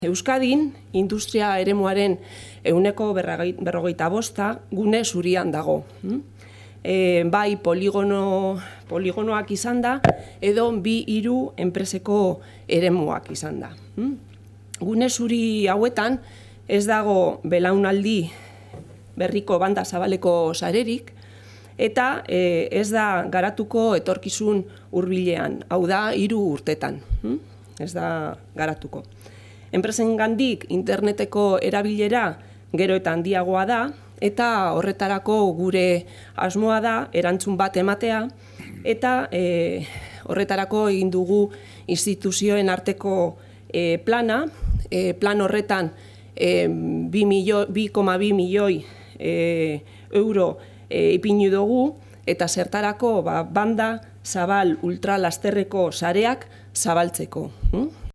Euskadin, industria eremuaren 45% gune zurian dago. Bai poligonoak izan da, edo 2-3 enpreseko eremuak izan da. Gune zuri hauetan ez dago belaunaldi berriko banda zabaleko sarerik, eta ez da garatuko etorkizun hurbilean, hau da 3 urtetan. Ez da garatuko. Enpresengandik interneteko erabilera gero eta handiagoa da, eta horretarako gure asmoa da erantzun bat ematea, eta horretarako egin dugu instituzioen arteko plana. Plan horretan 2,2 milioi euro ipini dugu, eta zertarako banda zabal ultralasterreko sareak zabaltzeko.